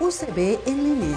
UCB en línea.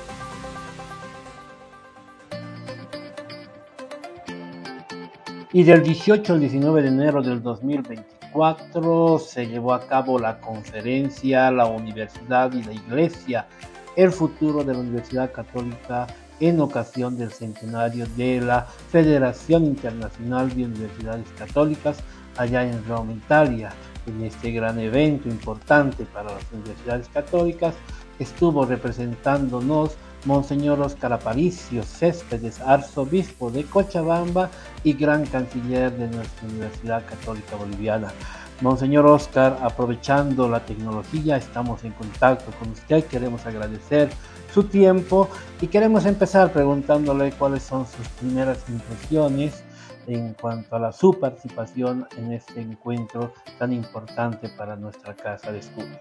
Y del 18 al 19 de enero del 2024 se llevó a cabo la conferencia La Universidad y la Iglesia, el futuro de la Universidad Católica en ocasión del centenario de la Federación Internacional de Universidades Católicas allá en Roma, Italia. En este gran evento importante para las universidades católicas estuvo representándonos Monseñor Óscar Aparicio Céspedes, arzobispo de Cochabamba y gran canciller de nuestra Universidad Católica Boliviana. Monseñor Óscar, aprovechando la tecnología, estamos en contacto con usted, queremos agradecer su tiempo y queremos empezar preguntándole cuáles son sus primeras impresiones en cuanto a su participación en este encuentro tan importante para nuestra casa de estudio.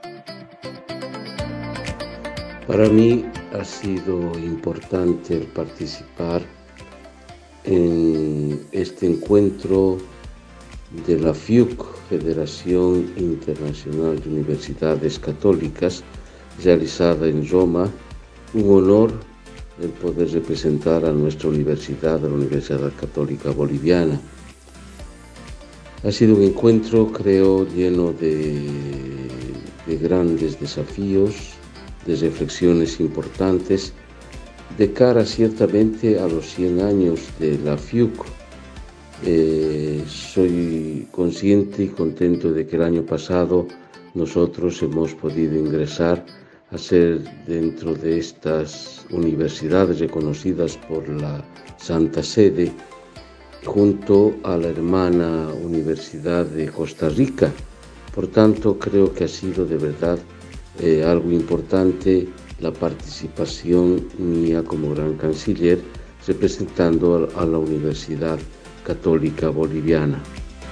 Para mí ha sido importante participar en este encuentro de la FIUC, Federación Internacional de Universidades Católicas, realizada en Roma. Un honor el poder representar a nuestra universidad, a la Universidad Católica Boliviana. Ha sido un encuentro, creo, lleno de grandes desafíos, de reflexiones importantes, de cara ciertamente a los 100 años de la FIUC. Soy consciente y contento de que el año pasado nosotros hemos podido ingresar a ser dentro de estas universidades reconocidas por la Santa Sede, junto a la hermana Universidad de Costa Rica. Por tanto, creo que ha sido de verdad algo importante la participación mía como gran canciller representando a la Universidad Católica Boliviana.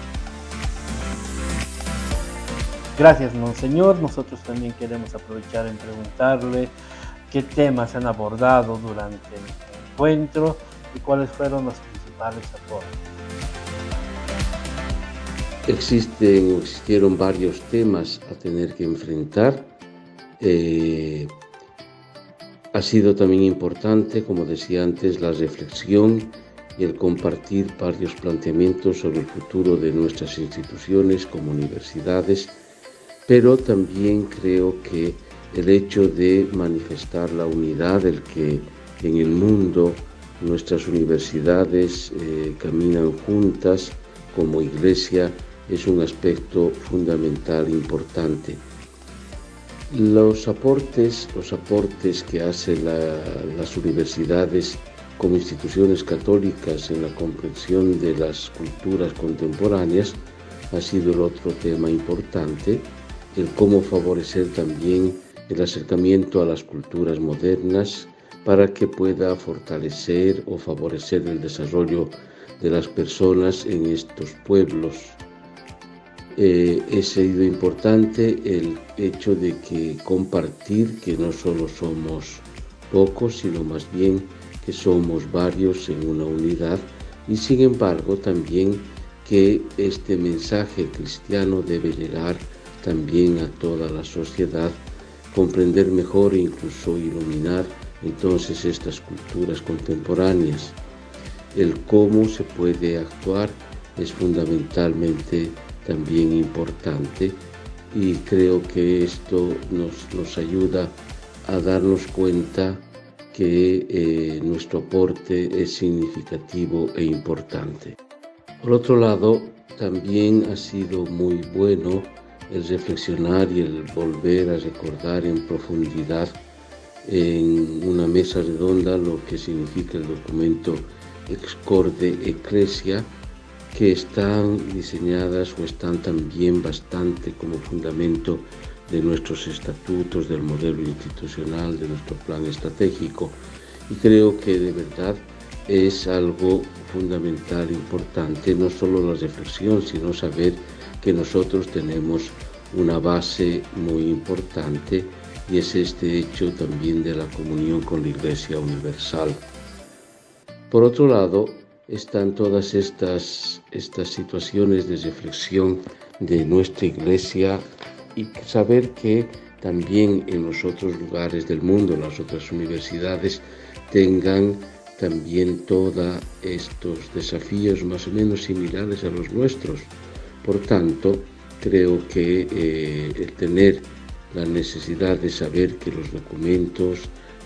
Gracias, Monseñor. Nosotros también queremos aprovechar en preguntarle qué temas han abordado durante el encuentro y cuáles fueron los principales aportes. Existieron varios temas a tener que enfrentar. Ha sido también importante, como decía antes, la reflexión y el compartir varios planteamientos sobre el futuro de nuestras instituciones como universidades, pero también creo que el hecho de manifestar la unidad, el que en el mundo nuestras universidades caminan juntas como iglesia, es un aspecto fundamental, importante. Los aportes que hacen las universidades como instituciones católicas en la comprensión de las culturas contemporáneas ha sido el otro tema importante, el cómo favorecer también el acercamiento a las culturas modernas para que pueda fortalecer o favorecer el desarrollo de las personas en estos pueblos. Ha sido importante el hecho de que compartir que no solo somos pocos, sino más bien que somos varios en una unidad, y sin embargo también que este mensaje cristiano debe llegar también a toda la sociedad, comprender mejor e incluso iluminar entonces estas culturas contemporáneas. El cómo se puede actuar es fundamentalmente también importante, y creo que esto nos ayuda a darnos cuenta que nuestro aporte es significativo e importante. Por otro lado, también ha sido muy bueno el reflexionar y el volver a recordar en profundidad en una mesa redonda lo que significa el documento Ex Corde Ecclesia, que están diseñadas o están también bastante como fundamento de nuestros estatutos, del modelo institucional, de nuestro plan estratégico, y creo que de verdad es algo fundamental, importante, no solo la reflexión, sino saber que nosotros tenemos una base muy importante, y es este hecho también de la comunión con la Iglesia Universal. Por otro lado, están todas estas situaciones de reflexión de nuestra Iglesia, y saber que también en los otros lugares del mundo, las otras universidades, tengan también todos estos desafíos más o menos similares a los nuestros. Por tanto, creo que el tener la necesidad de saber que los documentos,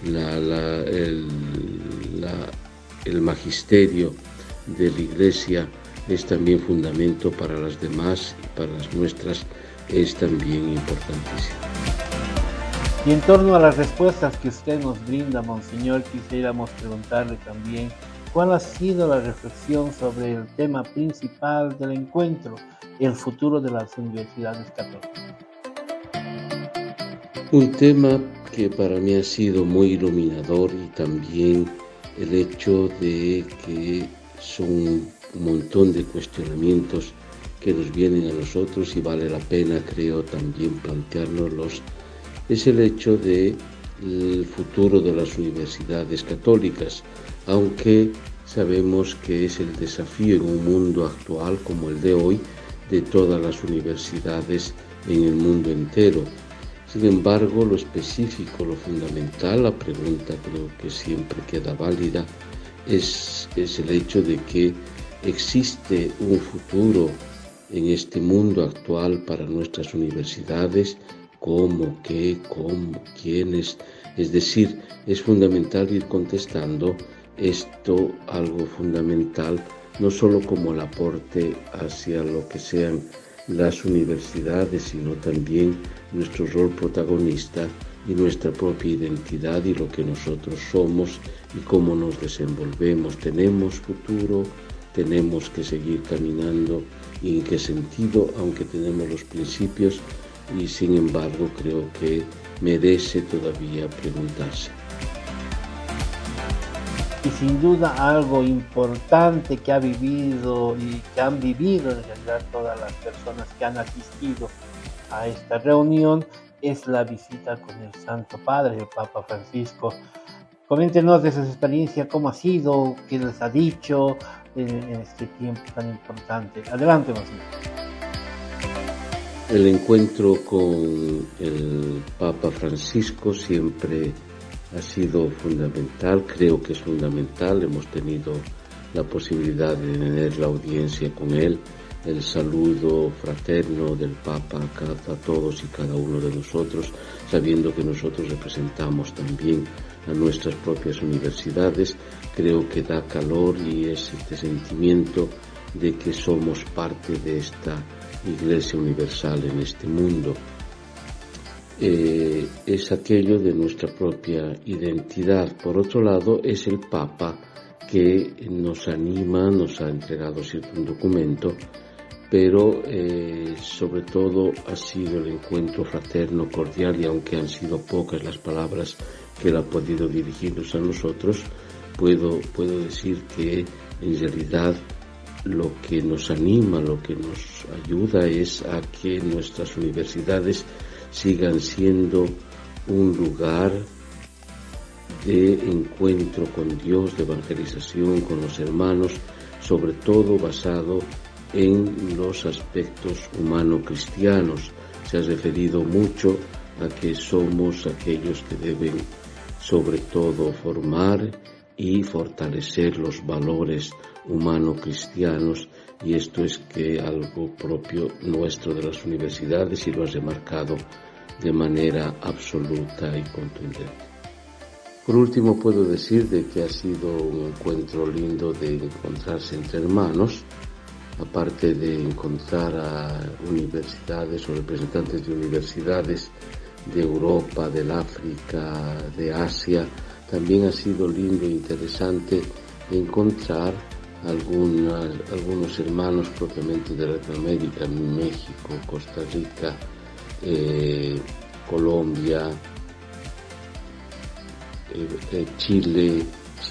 el magisterio de la Iglesia es también fundamento para las demás y para las nuestras, es también importantísimo. Y en torno a las respuestas que usted nos brinda, Monseñor, quisiéramos preguntarle también cuál ha sido la reflexión sobre el tema principal del encuentro, el futuro de las universidades católicas. Un tema que para mí ha sido muy iluminador, y también el hecho de que son un montón de cuestionamientos que nos vienen a nosotros y vale la pena, creo, también planteárnoslos, es el hecho del futuro de las universidades católicas, aunque sabemos que es el desafío en un mundo actual como el de hoy de todas las universidades en el mundo entero. Sin embargo, lo específico, lo fundamental, la pregunta creo que siempre queda válida, es el hecho de que existe un futuro en este mundo actual para nuestras universidades, cómo, qué, cómo, quiénes. Es decir, es fundamental ir contestando esto, algo fundamental, no solo como el aporte hacia lo que sean las universidades, sino también nuestro rol protagonista y nuestra propia identidad y lo que nosotros somos y cómo nos desenvolvemos. ¿Tenemos futuro? ¿Tenemos que seguir caminando? ¿Y en qué sentido? Aunque tenemos los principios, y sin embargo creo que merece todavía preguntarse. Y sin duda algo importante que ha vivido y que han vivido en realidad todas las personas que han asistido a esta reunión es la visita con el Santo Padre, el Papa Francisco. Coméntenos de su experiencia, cómo ha sido, qué les ha dicho en este tiempo tan importante. Adelante, Monseñor. El encuentro con el Papa Francisco siempre ha sido fundamental, creo que es fundamental. Hemos tenido la posibilidad de tener la audiencia con él, el saludo fraterno del Papa a todos y cada uno de nosotros, sabiendo que nosotros representamos también a nuestras propias universidades. Creo que da calor y es este sentimiento de que somos parte de esta Iglesia universal en este mundo. Es aquello de nuestra propia identidad. Por otro lado, es el Papa que nos anima, nos ha entregado cierto documento, pero sobre todo ha sido el encuentro fraterno, cordial, y aunque han sido pocas las palabras que él ha podido dirigirnos a nosotros, puedo decir que en realidad lo que nos anima, lo que nos ayuda es a que nuestras universidades sigan siendo un lugar de encuentro con Dios, de evangelización con los hermanos, sobre todo basado en los aspectos humano-cristianos. Se ha referido mucho a que somos aquellos que deben sobre todo formar y fortalecer los valores humano-cristianos, y esto es que algo propio nuestro de las universidades, y lo has remarcado de manera absoluta y contundente. Por último, puedo decir de que ha sido un encuentro lindo de encontrarse entre hermanos, aparte de encontrar a universidades o representantes de universidades de Europa, del África, de Asia. También ha sido lindo e interesante encontrar algunos hermanos propiamente de Latinoamérica, México, Costa Rica, Colombia, Chile,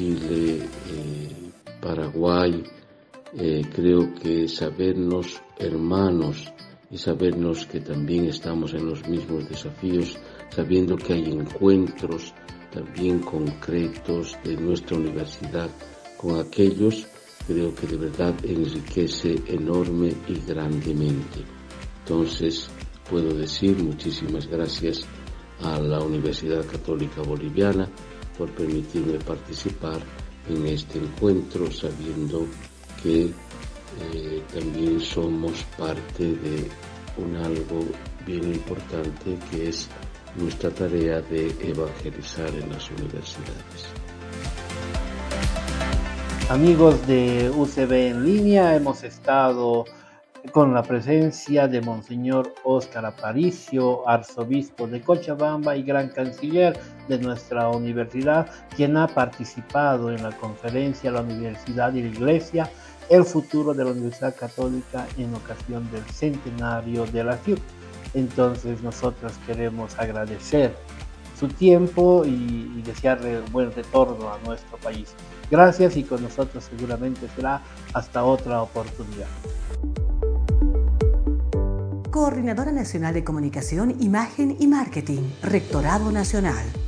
Paraguay. Creo que sabernos hermanos y sabernos que también estamos en los mismos desafíos, sabiendo que hay encuentros también concretos de nuestra universidad con aquellos, creo que de verdad enriquece enorme y grandemente. Entonces puedo decir muchísimas gracias a la Universidad Católica Boliviana por permitirme participar en este encuentro, sabiendo que también somos parte de algo bien importante, que es nuestra tarea de evangelizar en las universidades. Amigos de UCB en línea, hemos estado con la presencia de Monseñor Óscar Aparicio, arzobispo de Cochabamba y gran canciller de nuestra universidad, quien ha participado en la conferencia La Universidad y la Iglesia, el futuro de la Universidad Católica en ocasión del centenario de la FIUC. Entonces nosotros queremos agradecer su tiempo y desearle buen retorno a nuestro país. Gracias, y con nosotros seguramente será hasta otra oportunidad. Coordinadora Nacional de Comunicación, Imagen y Marketing, Rectorado Nacional.